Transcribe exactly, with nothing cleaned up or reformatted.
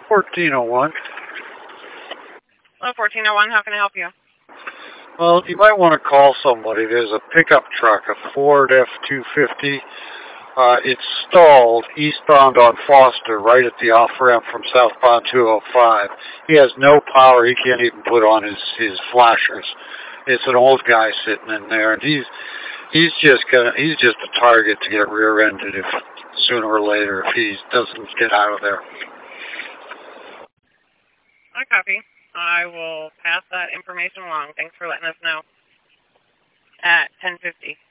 fourteen oh one. Hello, fourteen oh one. How can I help you? Well, you might want to call somebody. There's a pickup truck, a Ford F two fifty. Uh, it's stalled eastbound on Foster, right at the off-ramp from southbound two oh five. He has no power. He can't even put on his, his flashers. It's an old guy sitting in there, and he's he's just gonna he's just a target to get rear-ended if sooner or later if he doesn't get out of there. I copy. I will pass that information along. Thanks for letting us know. At ten fifty.